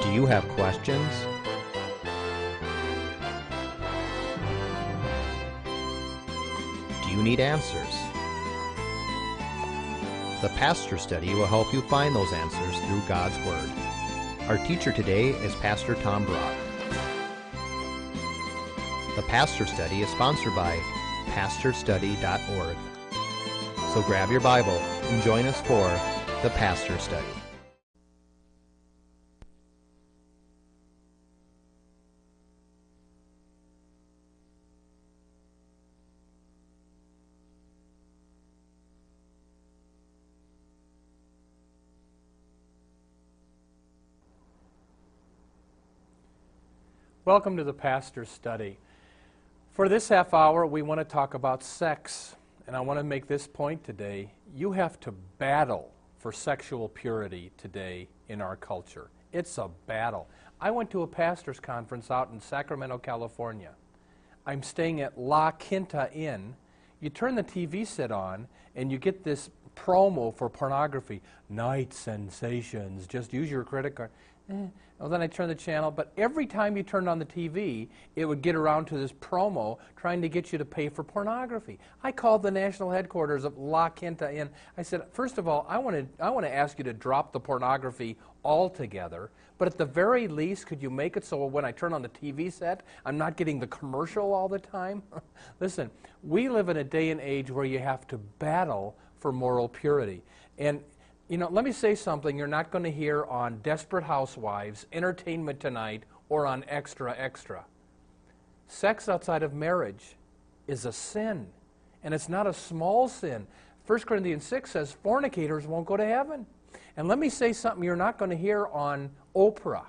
Do you have questions? Do you need answers? The Pastor Study will help you find those answers through God's Word. Our teacher today is Pastor Tom Brock. The Pastor Study is sponsored by PastorStudy.org. So grab your Bible and join us for the Pastor Study. Welcome to the Pastor's Study. For this half hour, we want to talk about sex. And I want to make this point today. You have to battle for sexual purity today in our culture. It's a battle. I went to a pastor's conference out in Sacramento, California. I'm staying at La Quinta Inn. You turn the TV set on, and you get this promo for pornography. Night sensations. Just use your credit card. Well, then I turned the channel, but every time you turned on the TV, it would get around to this promo trying to get you to pay for pornography. I called the national headquarters of La Quinta Inn. I said, first of all, I want to ask you to drop the pornography altogether, but at the very least, could you make it so when I turn on the TV set, I'm not getting the commercial all the time? Listen, we live in a day and age where you have to battle for moral purity. And you know, let me say something you're not going to hear on Desperate Housewives, Entertainment Tonight, or on Extra Extra. Sex outside of marriage is a sin, and it's not a small sin. 1 Corinthians 6 says fornicators won't go to heaven. And let me say something you're not going to hear on Oprah.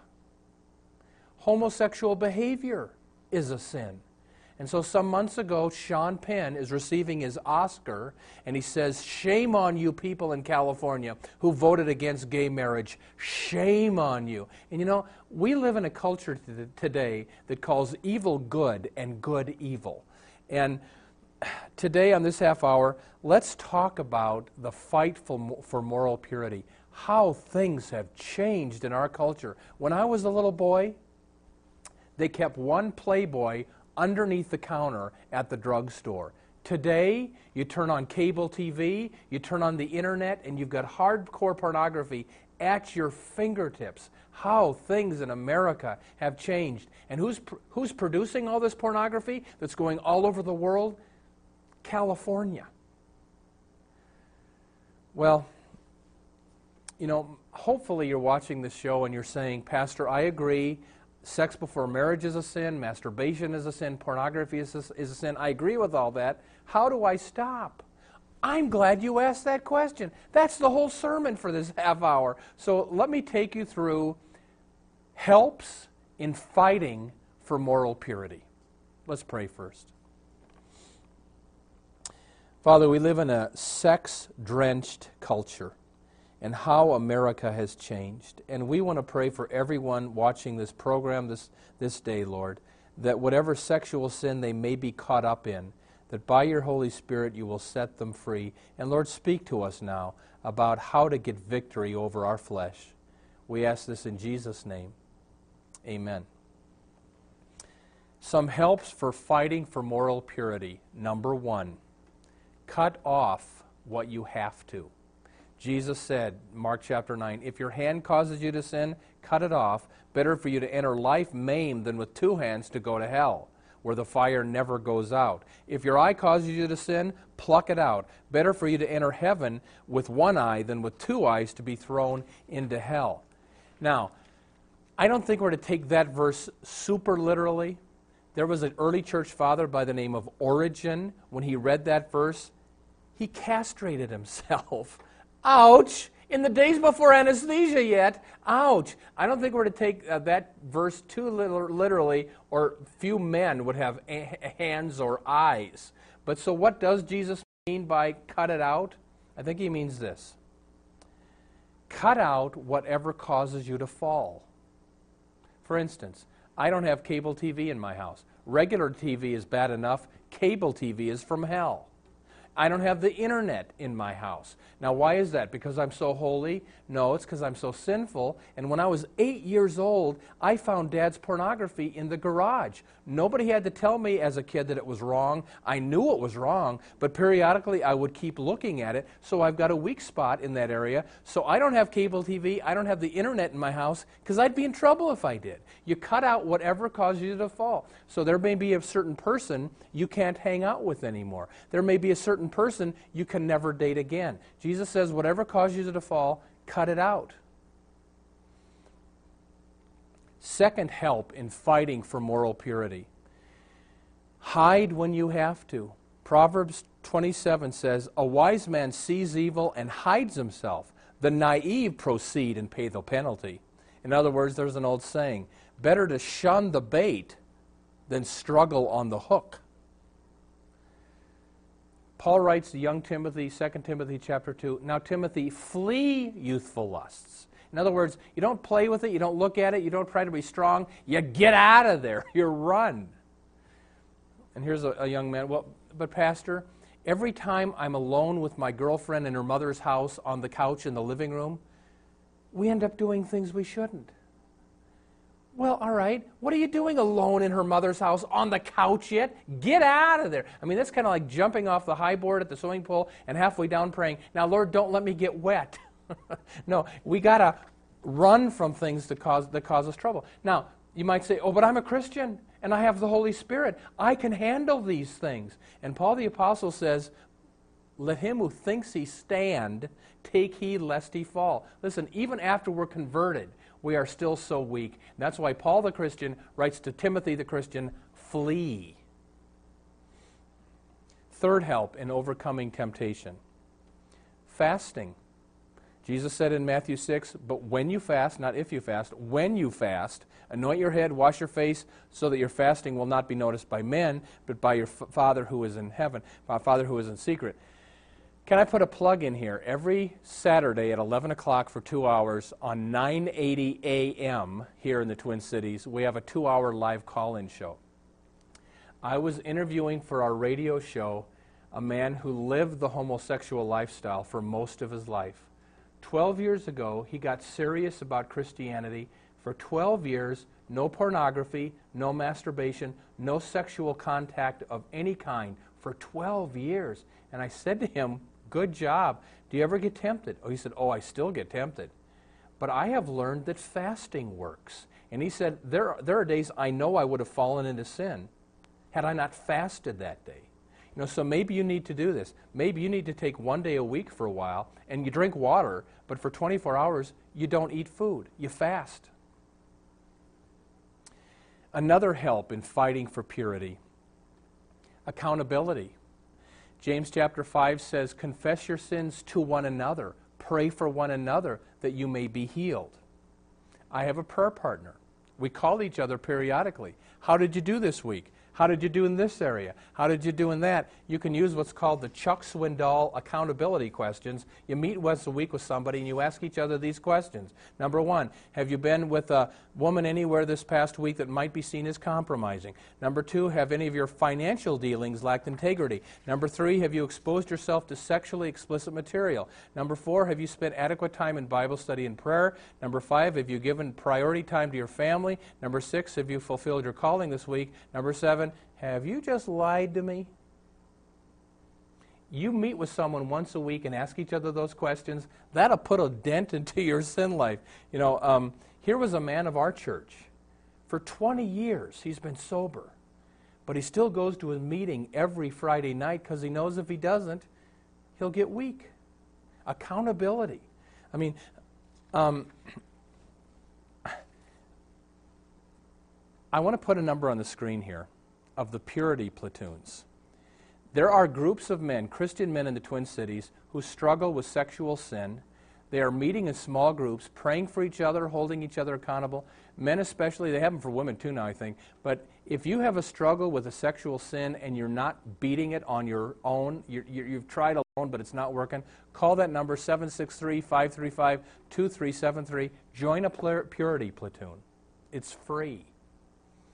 Homosexual behavior is a sin. And so some months ago, Sean Penn is receiving his Oscar, and he says, shame on you people in California who voted against gay marriage. Shame on you. And you know, we live in a culture today that calls evil good and good evil. And today on this half hour, let's talk about the fight for moral purity, how things have changed in our culture. When I was a little boy, they kept one Playboy underneath the counter at the drugstore. Today, you turn on cable TV, you turn on the internet, and you've got hardcore pornography at your fingertips. How things in America have changed. And who's producing all this pornography that's going all over the world? California. Well, you know, hopefully you're watching this show and you're saying, Pastor, I agree. Sex before marriage is a sin, masturbation is a sin, pornography is a sin. I agree with all that. How do I stop? I'm glad you asked that question. That's the whole sermon for this half hour. So let me take you through helps in fighting for moral purity. Let's pray first. Father, we live in a sex-drenched culture, and how America has changed. And we want to pray for everyone watching this program this day, Lord, that whatever sexual sin they may be caught up in, that by your Holy Spirit you will set them free. And Lord, speak to us now about how to get victory over our flesh. We ask this in Jesus' name. Amen. Some helps for fighting for moral purity. Number one, cut off what you have to. Jesus said, Mark chapter 9, if your hand causes you to sin, cut it off. Better for you to enter life maimed than with two hands to go to hell, where the fire never goes out. If your eye causes you to sin, pluck it out. Better for you to enter heaven with one eye than with two eyes to be thrown into hell. Now, I don't think we're to take that verse super literally. There was an early church father by the name of Origen. When he read that verse, he castrated himself. Ouch! In the days before anesthesia yet, ouch! I don't think we're to take that verse too literally, or few men would have hands or eyes. But so what does Jesus mean by cut it out? I think he means this. Cut out whatever causes you to fall. For instance, I don't have cable TV in my house. Regular TV is bad enough. Cable TV is from hell. I don't have the internet in my house. Now, why is that? Because I'm so holy? No, it's because I'm so sinful. And when I was 8 years old, I found Dad's pornography in the garage. Nobody had to tell me as a kid that it was wrong. I knew it was wrong, but periodically I would keep looking at it, so I've got a weak spot in that area. So I don't have cable TV, I don't have the internet in my house, because I'd be in trouble if I did. You cut out whatever causes you to fall. So there may be a certain person you can't hang out with anymore. There may be a certain person you can never date again. Jesus says, whatever causes you to fall, cut it out. Second help in fighting for moral purity. Hide when you have to. Proverbs 27 says, a wise man sees evil and hides himself. The naive proceed and pay the penalty. In other words, there's an old saying, better to shun the bait than struggle on the hook. Paul writes to young Timothy, 2 Timothy chapter 2, now Timothy, flee youthful lusts. In other words, you don't play with it, you don't look at it, you don't try to be strong, you get out of there, you run. And here's a young man, well, but Pastor, every time I'm alone with my girlfriend in her mother's house on the couch in the living room, we end up doing things we shouldn't. Well, all right, what are you doing alone in her mother's house on the couch yet? Get out of there. I mean, that's kind of like jumping off the high board at the swimming pool and halfway down praying, now, Lord, don't let me get wet. No, we got to run from things that cause us trouble. Now, you might say, oh, but I'm a Christian, and I have the Holy Spirit. I can handle these things. And Paul the Apostle says, let him who thinks he stand take heed lest he fall. Listen, even after we're converted, we are still so weak. That's why Paul the Christian writes to Timothy the Christian, flee. Third help in overcoming temptation. Fasting. Jesus said in Matthew 6, but when you fast, not if you fast, when you fast, anoint your head, wash your face, so that your fasting will not be noticed by men, but by your Father who is in heaven, Father who is in secret. Can I put a plug in here? Every Saturday at 11 o'clock for 2 hours on 980 a.m. here in the Twin Cities, we have a 2-hour live call-in show. I was interviewing for our radio show a man who lived the homosexual lifestyle for most of his life. 12 years ago, he got serious about Christianity. For 12 years, no pornography, no masturbation, no sexual contact of any kind for 12 years. And I said to him, good job. Do you ever get tempted? Oh, he said, oh, I still get tempted. But I have learned that fasting works. And he said, there are days I know I would have fallen into sin had I not fasted that day. You know, so maybe you need to do this. Maybe you need to take 1 day a week for a while, and you drink water, but for 24 hours, you don't eat food. You fast. Another help in fighting for purity, accountability. James chapter 5 says, confess your sins to one another. Pray for one another that you may be healed. I have a prayer partner. We call each other periodically. How did you do this week? How did you do in this area? How did you do in that? You can use what's called the Chuck Swindoll accountability questions. You meet once a week with somebody and you ask each other these questions. Number 1, have you been with a woman anywhere this past week that might be seen as compromising? Number 2, have any of your financial dealings lacked integrity? Number 3, have you exposed yourself to sexually explicit material? Number 4, have you spent adequate time in Bible study and prayer? Number 5, have you given priority time to your family? Number 6, have you fulfilled your calling this week? Number 7, have you just lied to me? You meet with someone once a week and ask each other those questions, that'll put a dent into your sin life. You know, here was a man of our church. For 20 years, he's been sober. But he still goes to a meeting every Friday night because he knows if he doesn't, he'll get weak. Accountability. I mean, I want to put a number on the screen here of the purity platoons. There are groups of men, Christian men in the Twin Cities, who struggle with sexual sin. They are meeting in small groups, praying for each other, holding each other accountable. Men especially, they have them for women too now, I think. But if you have a struggle with a sexual sin and you're not beating it on your own, you've tried alone but it's not working, call that number 763-535-2373. Join a purity platoon. It's free.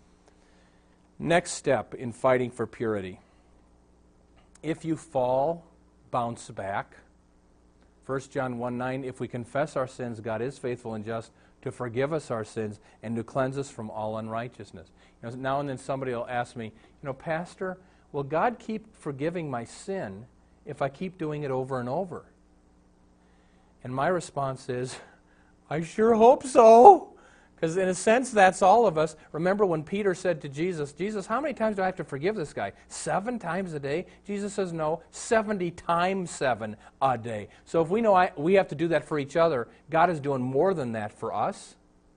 Next step in fighting for purity. If you fall, bounce back. 1 John 1:9, if we confess our sins, God is faithful and just to forgive us our sins and to cleanse us from all unrighteousness. Now and then somebody will ask me, Pastor, will God keep forgiving my sin if I keep doing it over and over? And my response is, I sure hope so. Because in a sense, that's all of us. Remember when Peter said to Jesus, Jesus, how many times do I have to forgive this guy? 7 times a day? Jesus says, no, 70 times 7 a day. So if we know we have to do that for each other, God is doing more than that for us.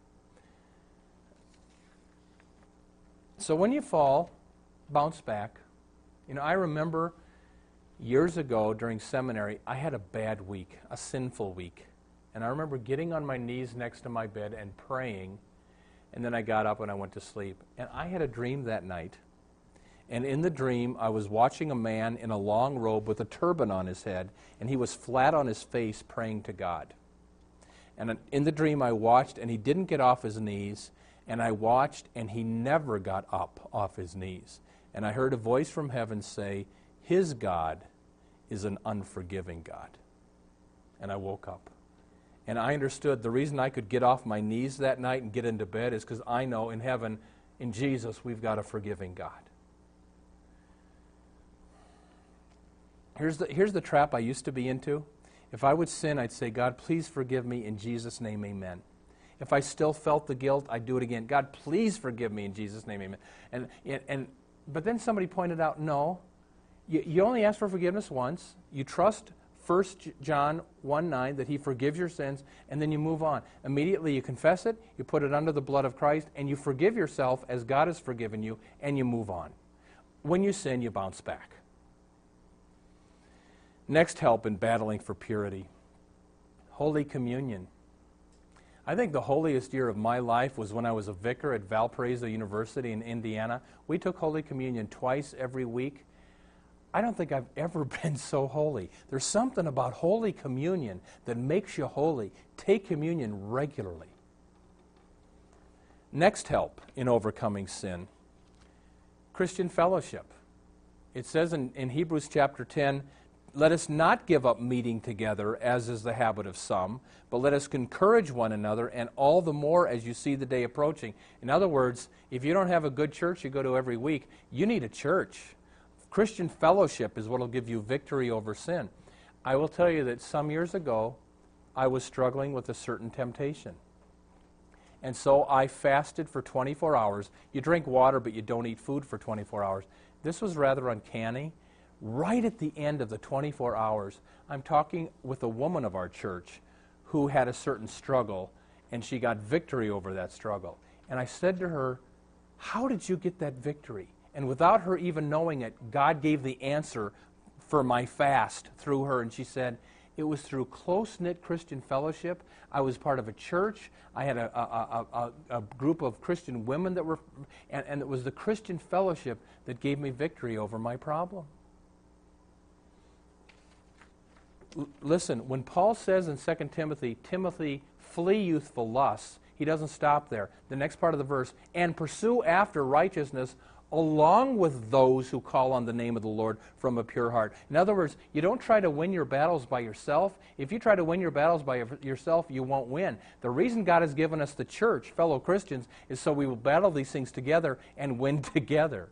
So when you fall, bounce back. I remember years ago during seminary, I had a bad week, a sinful week. And I remember getting on my knees next to my bed and praying, and then I got up and I went to sleep. And I had a dream that night. And in the dream, I was watching a man in a long robe with a turban on his head, and he was flat on his face praying to God. And in the dream, I watched, and he didn't get off his knees, and I watched, and he never got up off his knees. And I heard a voice from heaven say, his God is an unforgiving God. And I woke up. And I understood the reason I could get off my knees that night and get into bed is because I know in heaven, in Jesus, we've got a forgiving God. Here's the trap I used to be into. If I would sin, I'd say, God, please forgive me in Jesus' name, amen. If I still felt the guilt, I'd do it again. God, please forgive me in Jesus' name, amen. But then somebody pointed out, no, you only ask for forgiveness once. You trust 1 John 1:9, that he forgives your sins, and then you move on. Immediately you confess it, you put it under the blood of Christ, and you forgive yourself as God has forgiven you, and you move on. When you sin, you bounce back. Next help in battling for purity, Holy Communion. I think the holiest year of my life was when I was a vicar at Valparaiso University in Indiana. We took Holy Communion twice every week. I don't think I've ever been so holy. There's something about Holy Communion that makes you holy. Take communion regularly. Next help in overcoming sin, Christian fellowship. It says in Hebrews chapter 10, let us not give up meeting together, as is the habit of some, but let us encourage one another, and all the more as you see the day approaching. In other words, if you don't have a good church you go to every week, you need a church. Christian fellowship is what will give you victory over sin. I will tell you that some years ago, I was struggling with a certain temptation. And so I fasted for 24 hours. You drink water, but you don't eat food for 24 hours. This was rather uncanny. Right at the end of the 24 hours, I'm talking with a woman of our church who had a certain struggle, and she got victory over that struggle. And I said to her, how did you get that victory? And without her even knowing it, God gave the answer for my fast through her. And she said, it was through close-knit Christian fellowship. I was part of a church. I had a group of Christian women that were, and it was the Christian fellowship that gave me victory over my problem. Listen, when Paul says in 2 Timothy, Timothy, flee youthful lusts, he doesn't stop there. The next part of the verse, and pursue after righteousness along with those who call on the name of the Lord from a pure heart. In other words, you don't try to win your battles by yourself. If you try to win your battles by yourself, you won't win. The reason God has given us the church, fellow Christians, is so we will battle these things together and win together.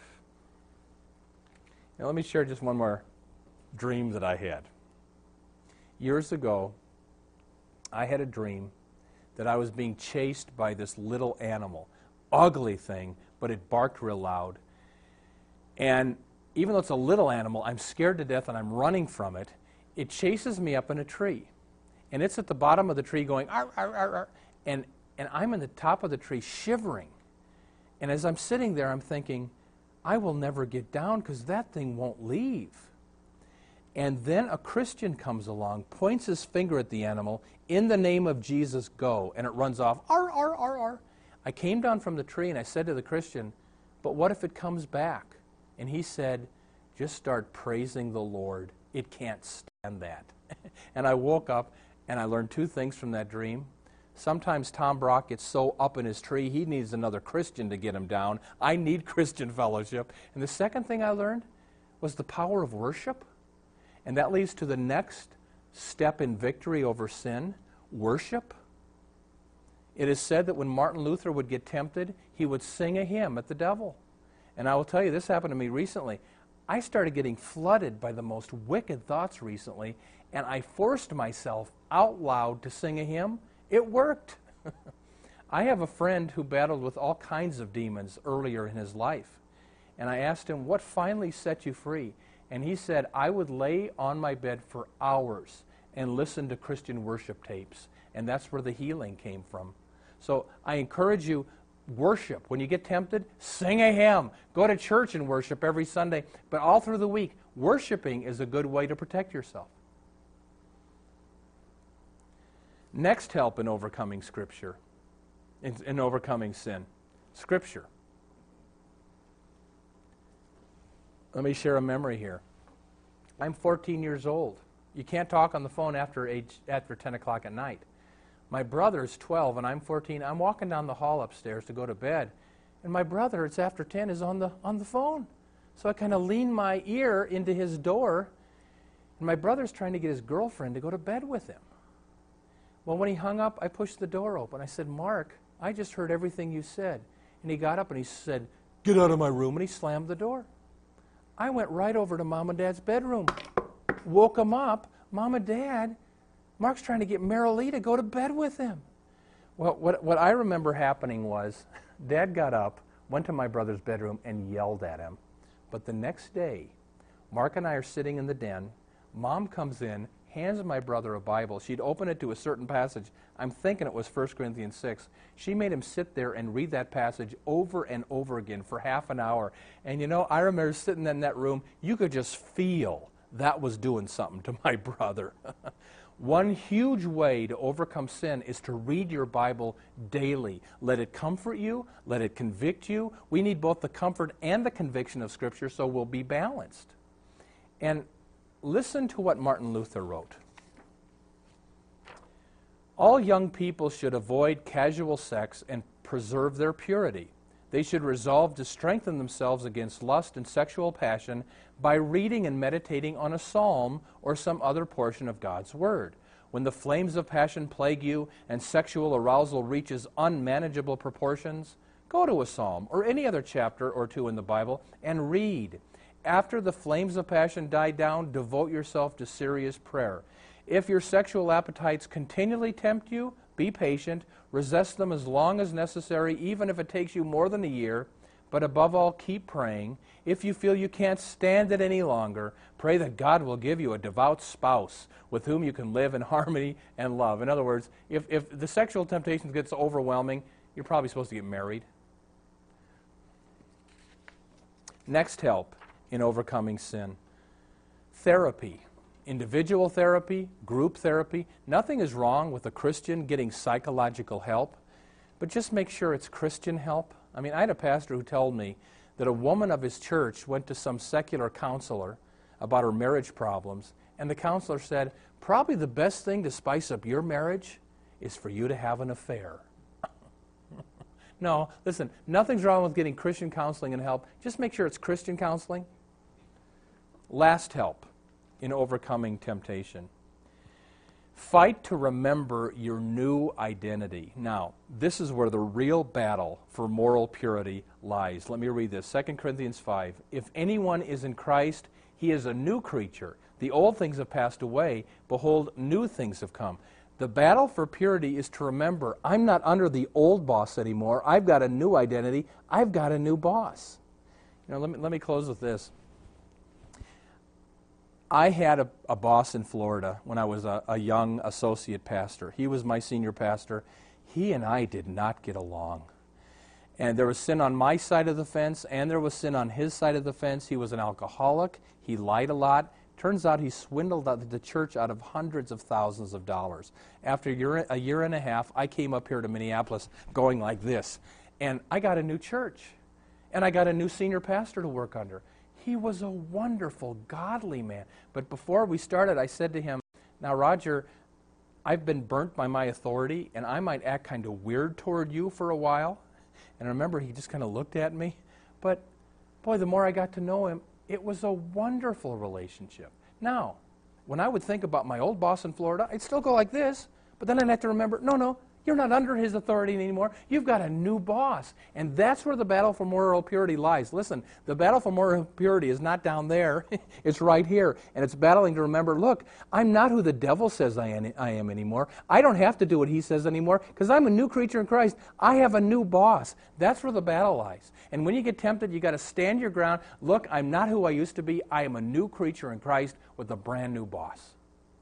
Now let me share just one more dream that I had. Years ago, I had a dream that I was being chased by this little animal, ugly thing, but it barked real loud. And even though it's a little animal, I'm scared to death and I'm running from it. It chases me up in a tree. And it's at the bottom of the tree going, arr, arr, arr, arr. And I'm in the top of the tree shivering. And as I'm sitting there, I'm thinking, I will never get down because that thing won't leave. And then a Christian comes along, points his finger at the animal, in the name of Jesus, go. And it runs off, arr, arr, arr, arr. I came down from the tree and I said to the Christian, but what if it comes back? And he said, just start praising the Lord. It can't stand that. And I woke up and I learned two things from that dream. Sometimes Tom Brock gets so up in his tree, he needs another Christian to get him down. I need Christian fellowship. And the second thing I learned was the power of worship. And that leads to the next step in victory over sin, worship. It is said that when Martin Luther would get tempted, he would sing a hymn at the devil. And I will tell you, this happened to me recently. I started getting flooded by the most wicked thoughts recently, and I forced myself out loud to sing a hymn. It worked. I have a friend who battled with all kinds of demons earlier in his life. And I asked him, what finally set you free? And he said, I would lay on my bed for hours and listen to Christian worship tapes. And that's where the healing came from. So I encourage you, worship. When you get tempted, sing a hymn. Go to church and worship every Sunday. But all through the week, worshiping is a good way to protect yourself. Next help in overcoming Scripture, in overcoming sin, Scripture. Let me share a memory here. I'm 14 years old. You can't talk on the phone after 10 o'clock at night. My brother's 12 and I'm 14. I'm walking down the hall upstairs to go to bed, and my brother, it's after 10, is on the phone. So I kind of lean my ear into his door, and my brother's trying to get his girlfriend to go to bed with him. Well, when he hung up, I pushed the door open. I said, Mark, I just heard everything you said. And he got up and he said, get out of my room, and he slammed the door. I went right over to Mom and Dad's bedroom, woke them up. Mom and Dad, Mark's trying to get Marilee to go to bed with him. Well, what I remember happening was Dad got up, went to my brother's bedroom, and yelled at him. But the next day, Mark and I are sitting in the den. Mom comes in, hands my brother a Bible. She'd open it to a certain passage. I'm thinking it was 1 Corinthians 6. She made him sit there and read that passage over and over again for half an hour. And you know, I remember sitting in that room, you could just feel that was doing something to my brother. One huge way to overcome sin is to read your Bible daily. Let it comfort you, let it convict you. We need both the comfort and the conviction of Scripture so we'll be balanced. And listen to what Martin Luther wrote. All young people should avoid casual sex and preserve their purity. They should resolve to strengthen themselves against lust and sexual passion by reading and meditating on a psalm or some other portion of God's Word. When the flames of passion plague you and sexual arousal reaches unmanageable proportions, go to a psalm or any other chapter or two in the Bible and read. After the flames of passion die down, devote yourself to serious prayer. If your sexual appetites continually tempt you, be patient, resist them as long as necessary, even if it takes you more than a year, but above all, keep praying. If you feel you can't stand it any longer, pray that God will give you a devout spouse with whom you can live in harmony and love. In other words, if the sexual temptation gets overwhelming, you're probably supposed to get married. Next help in overcoming sin. Therapy. Individual therapy, group therapy. Nothing is wrong with a Christian getting psychological help, but just make sure it's Christian help. I mean, I had a pastor who told me that a woman of his church went to some secular counselor about her marriage problems, and the counselor said, probably the best thing to spice up your marriage is for you to have an affair. No, listen, nothing's wrong with getting Christian counseling and help. Just make sure it's Christian counseling. Last help in overcoming temptation. Fight to remember your new identity. Now, this is where the real battle for moral purity lies. Let me read this. 2 Corinthians 5. If anyone is in Christ, he is a new creature. The old things have passed away. Behold, new things have come. The battle for purity is to remember, I'm not under the old boss anymore. I've got a new identity. I've got a new boss. You know, let me close with this. I had a boss in Florida when I was a young associate pastor. He was my senior pastor. He and I did not get along. And there was sin on my side of the fence, and there was sin on his side of the fence. He was an alcoholic. He lied a lot. Turns out he swindled the church out of hundreds of thousands of dollars. After a year and a half, I came up here to Minneapolis going like this. And I got a new church. And I got a new senior pastor to work under. He was a wonderful, godly man. But before we started, I said to him, now, Roger, I've been burnt by my authority, and I might act kind of weird toward you for a while. And I remember he just kind of looked at me. But, boy, the more I got to know him, it was a wonderful relationship. Now, when I would think about my old boss in Florida, I'd still go like this, but then I'd have to remember, no, you're not under his authority anymore. You've got a new boss. And that's where the battle for moral purity lies. Listen, the battle for moral purity is not down there. It's right here. And it's battling to remember, look, I'm not who the devil says I am anymore. I don't have to do what he says anymore because I'm a new creature in Christ. I have a new boss. That's where the battle lies. And when you get tempted, you've got to stand your ground. Look, I'm not who I used to be. I am a new creature in Christ with a brand new boss.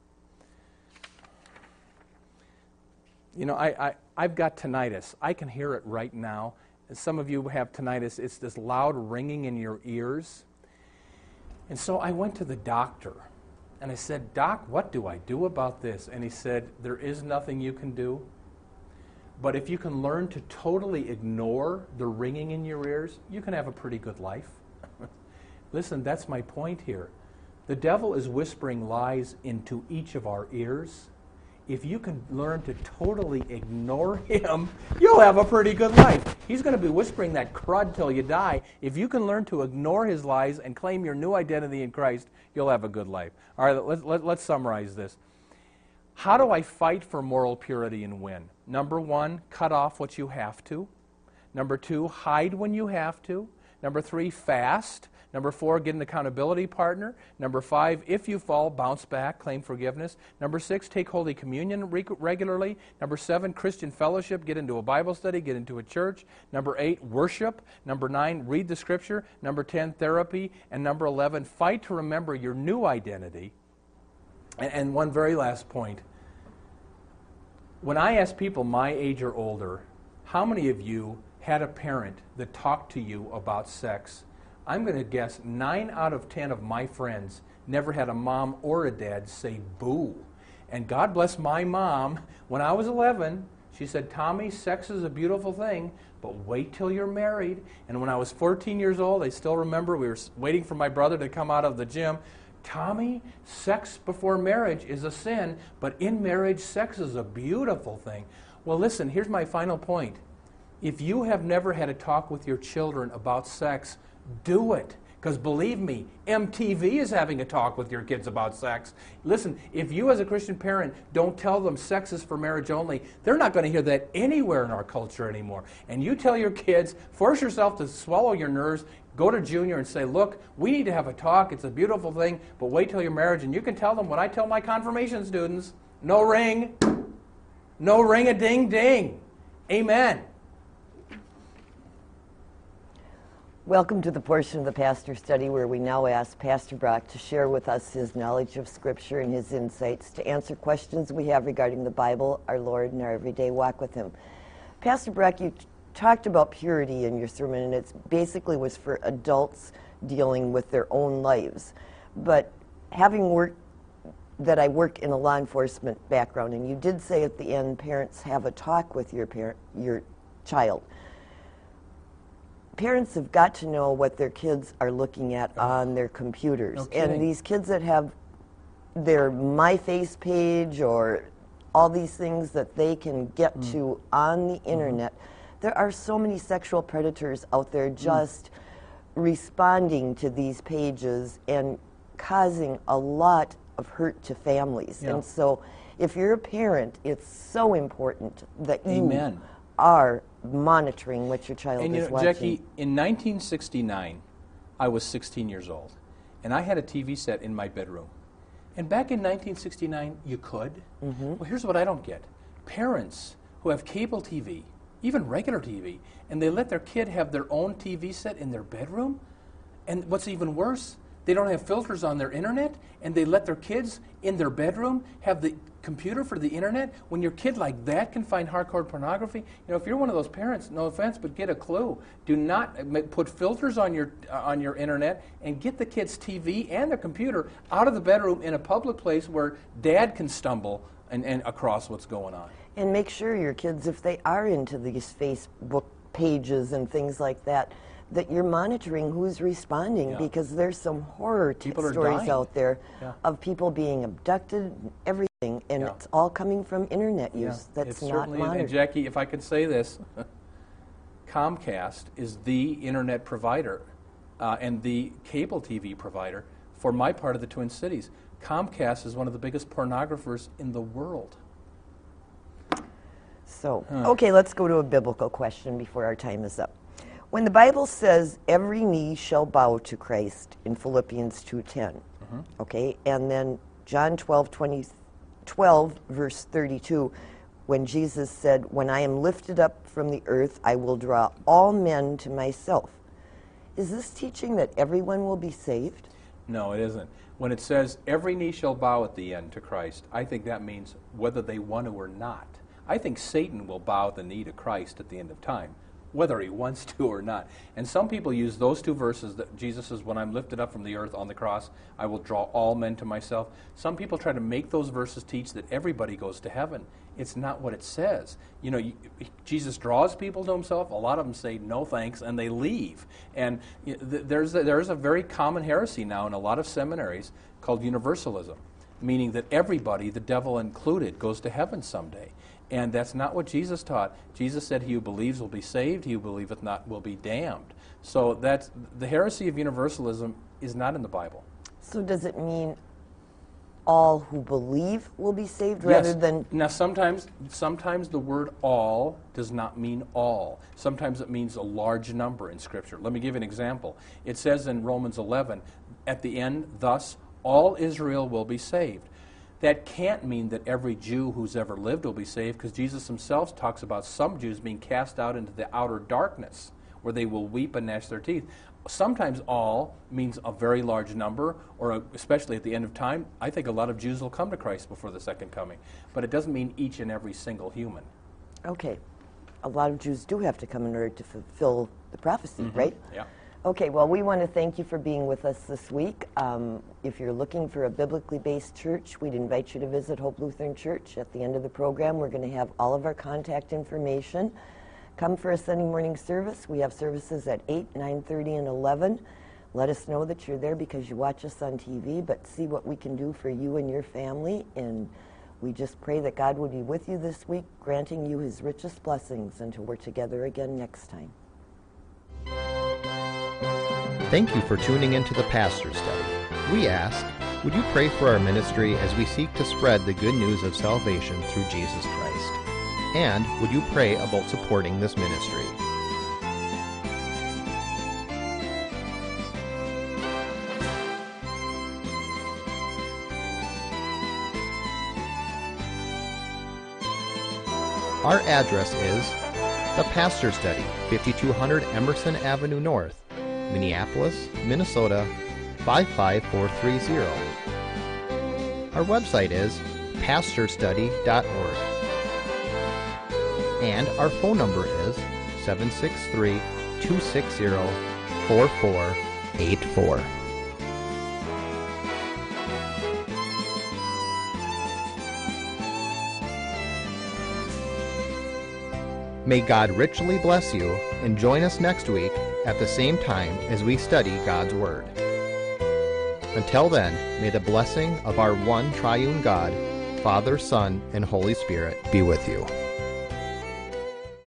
You know, I've got tinnitus. I can hear it right now. Some of you have tinnitus. It's this loud ringing in your ears. And so I went to the doctor, and I said, Doc, what do I do about this? And he said, there is nothing you can do. But if you can learn to totally ignore the ringing in your ears, you can have a pretty good life. Listen, that's my point here. The devil is whispering lies into each of our ears. If you can learn to totally ignore him, you'll have a pretty good life. He's going to be whispering that crud till you die. If you can learn to ignore his lies and claim your new identity in Christ, you'll have a good life. All right, let's summarize this. How do I fight for moral purity and win? Number 1, cut off what you have to. Number 2, hide when you have to. Number 3, fast. Number 4, get an accountability partner. Number 5, if you fall, bounce back, claim forgiveness. Number 6, take Holy Communion regularly. Number 7, Christian fellowship, get into a Bible study, get into a church. Number 8, worship. Number 9, read the Scripture. Number 10, therapy. And number 11, fight to remember your new identity. And one very last point. When I ask people my age or older, how many of you had a parent that talked to you about sex? I'm going to guess 9 out of 10 of my friends never had a mom or a dad say boo. And God bless my mom, when I was 11, she said, Tommy, sex is a beautiful thing, but wait till you're married. And when I was 14 years old, I still remember we were waiting for my brother to come out of the gym. Tommy, sex before marriage is a sin, but in marriage, sex is a beautiful thing. Well, listen, here's my final point. If you have never had a talk with your children about sex, do it. Because believe me, MTV is having a talk with your kids about sex. Listen, if you as a Christian parent don't tell them sex is for marriage only, they're not going to hear that anywhere in our culture anymore. And you tell your kids, force yourself to swallow your nerves, go to Junior and say, look, we need to have a talk. It's a beautiful thing, but wait till your marriage. And you can tell them what I tell my confirmation students, no ring, no ring-a-ding-ding. Amen. Welcome to the portion of the Pastor Study where we now ask Pastor Brock to share with us his knowledge of Scripture and his insights to answer questions we have regarding the Bible, our Lord, and our everyday walk with Him. Pastor Brock, you talked about purity in your sermon, and it basically was for adults dealing with their own lives. But having worked that I work in a law enforcement background, and you did say at the end, parents have a talk with your child. Parents have got to know what their kids are looking at on their computers. No and kidding. These kids that have their MyFace page or all these things that they can get to on the internet, there are so many sexual predators out there just responding to these pages and causing a lot of hurt to families. Yeah. And so if you're a parent, it's so important that you Amen. are monitoring what your child And is you know, watching. Jackie, in 1969, I was 16 years old, and I had a TV set in my bedroom. And back in 1969, you could. Well, here's what I don't get. Parents who have cable TV, even regular TV, and they let their kid have their own TV set in their bedroom, and what's even worse, they don't have filters on their internet, and they let their kids in their bedroom have the computer for the internet. When your kid like that can find hardcore pornography, you know, if you're one of those parents, no offense, but get a clue. Do not put filters on your internet, and get the kid's TV and their computer out of the bedroom in a public place where dad can stumble and across what's going on. And make sure your kids, if they are into these Facebook pages and things like that, that you're monitoring who's responding, because there's some horror stories dying out there Yeah. of people being abducted, everything, and Yeah. it's all coming from internet use that's It's not certainly, monitored. and Jackie, if I could say this, Comcast is the internet provider and the cable TV provider for my part of the Twin Cities. Comcast is one of the biggest pornographers in the world. So, okay, let's go to a biblical question before our time is up. When the Bible says every knee shall bow to Christ in Philippians 2:10, okay, and then John 12 verse 32, when Jesus said, "When I am lifted up from the earth, I will draw all men to myself." Is this teaching that everyone will be saved? No, it isn't. When it says every knee shall bow at the end to Christ, I think that means whether they want to or not. I think Satan will bow the knee to Christ at the end of time, whether he wants to or not. And some people use those two verses that Jesus says, when I'm lifted up from the earth on the cross, I will draw all men to myself. Some people try to make those verses teach that everybody goes to heaven. It's not what it says. You know, Jesus draws people to himself. A lot of them say no thanks, and they leave. And there's a very common heresy now in a lot of seminaries called universalism, meaning that everybody, the devil included, goes to heaven someday. And that's not what Jesus taught. Jesus said, he who believes will be saved, he who believeth not will be damned. So that's the heresy of universalism is not in the Bible. So does it mean all who believe will be saved rather than... Now sometimes the word all does not mean all. Sometimes it means a large number in Scripture. Let me give you an example. It says in Romans 11, at the end, thus all Israel will be saved. That can't mean that every Jew who's ever lived will be saved, because Jesus himself talks about some Jews being cast out into the outer darkness, where they will weep and gnash their teeth. Sometimes all means a very large number, or especially at the end of time, I think a lot of Jews will come to Christ before the second coming. But it doesn't mean each and every single human. Okay. A lot of Jews do have to come in order to fulfill the prophecy, right? Yeah. Okay, well, we want to thank you for being with us this week. If you're looking for a biblically based church, we'd invite you to visit Hope Lutheran Church. At the end of the program, we're going to have all of our contact information. Come for a Sunday morning service. We have services at 8, 9:30, and 11. Let us know that you're there because you watch us on TV, but see what we can do for you and your family. And we just pray that God would be with you this week, granting you his richest blessings until we're together again next time. Thank you for tuning into the Pastor Study. We ask, would you pray for our ministry as we seek to spread the good news of salvation through Jesus Christ? And would you pray about supporting this ministry? Our address is The Pastor Study, 5200 Emerson Avenue North, Minneapolis, Minnesota 55430. Our website is pastorstudy.org. And our phone number is 763-260-4484. May God richly bless you, and join us next week at the same time as we study God's Word. Until then, may the blessing of our one triune God, Father, Son, and Holy Spirit be with you.